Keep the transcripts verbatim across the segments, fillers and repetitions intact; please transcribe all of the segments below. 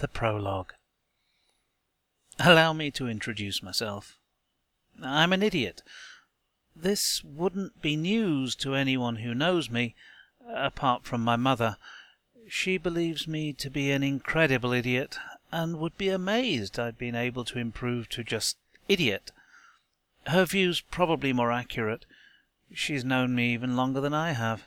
The Prologue. Allow me to introduce myself. I'm an idiot. This wouldn't be news to anyone who knows me, apart from my mother. She believes me to be an incredible idiot, and would be amazed I'd been able to improve to just idiot. Her view's probably more accurate. She's known me even longer than I have.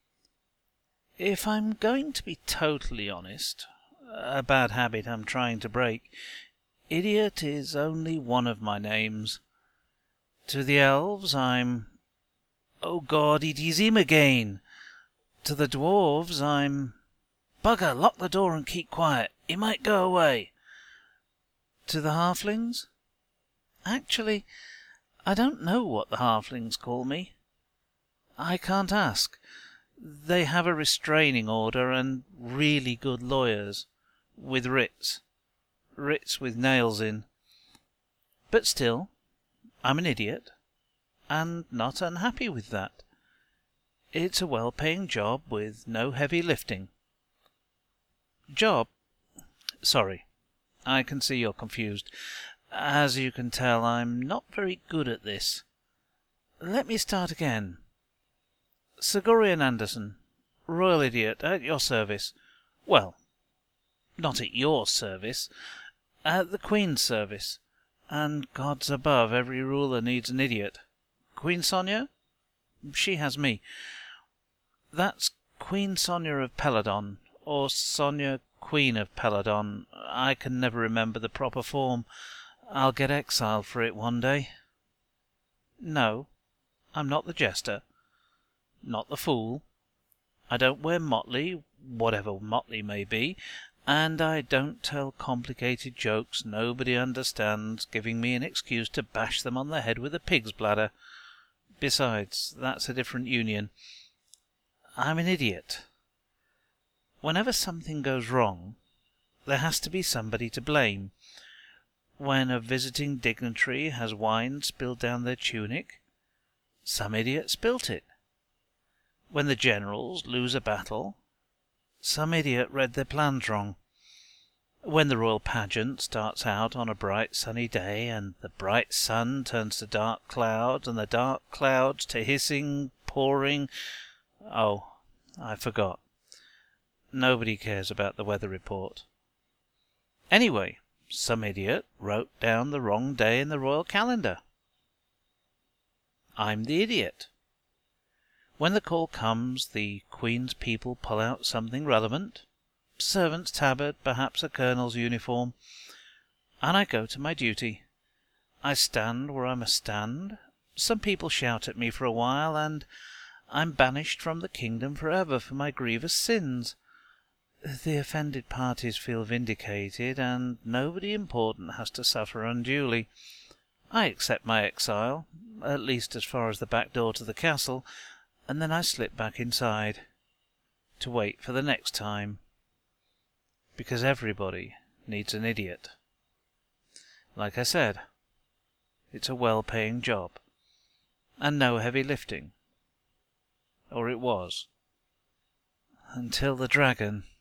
If I'm going to be totally honest, a bad habit I'm trying to break, idiot is only one of my names. To the elves I'm... Oh God, it is him again! To the dwarves I'm... Bugger, lock the door and keep quiet, he might go away. To the halflings? Actually, I don't know what the halflings call me. I can't ask. They have a restraining order and really good lawyers. With writs. Writs with nails in. But still, I'm an idiot, and not unhappy with that. It's a well-paying job with no heavy lifting. Job? Sorry, I can see you're confused. As you can tell, I'm not very good at this. Let me start again. Sigurian Anderson, Royal Idiot, at your service. Well, not at your service, at the Queen's service. And gods above, every ruler needs an idiot. Queen Sonia? She has me. That's Queen Sonia of Peladon, or Sonia, Queen of Peladon. I can never remember the proper form. I'll get exiled for it one day. No, I'm not the jester. Not the fool. I don't wear motley, whatever motley may be, and I don't tell complicated jokes nobody understands, giving me an excuse to bash them on the head with a pig's bladder. Besides, that's a different union. I'm an idiot. Whenever something goes wrong, there has to be somebody to blame. When a visiting dignitary has wine spilled down their tunic, some idiot spilt it. When the generals lose a battle, some idiot read their plans wrong. When the royal pageant starts out on a bright sunny day, and the bright sun turns to dark clouds, and the dark clouds to hissing, pouring... Oh, I forgot. Nobody cares about the weather report. Anyway, some idiot wrote down the wrong day in the royal calendar. I'm the idiot. When the call comes, the Queen's people pull out something relevant, servant's tabard, perhaps a colonel's uniform, and I go to my duty. I stand where I must stand. Some people shout at me for a while, and I'm banished from the kingdom forever for my grievous sins. The offended parties feel vindicated, and nobody important has to suffer unduly. I accept my exile, at least as far as the back door to the castle, and then I slip back inside, to wait for the next time. Because everybody needs an idiot. Like I said, it's a well-paying job, and no heavy lifting. Or it was. Until the dragon...